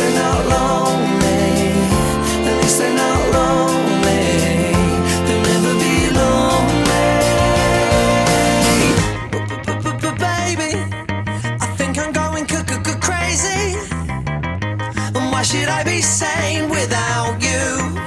they're not lonely. At least they're not lonely. They'll never be lonely. But baby, I think I'm going crazy. And why should I be sane without you?